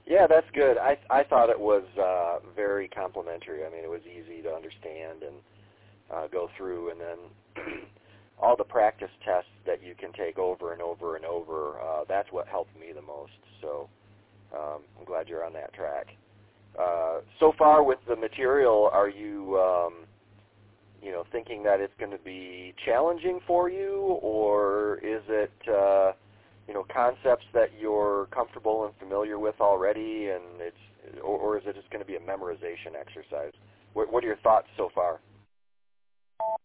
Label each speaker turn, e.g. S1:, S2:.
S1: Yeah, that's good. I thought it was very complimentary. I mean, it was easy to understand and go through, and then all the practice tests that you can take over and over and over. That's what helped me the most. So I'm glad you're on that track. So far with the material, are you thinking that it's going to be challenging for you, or is it concepts that you're comfortable and familiar with already, and or is it just going to be a memorization exercise? What are your thoughts so far?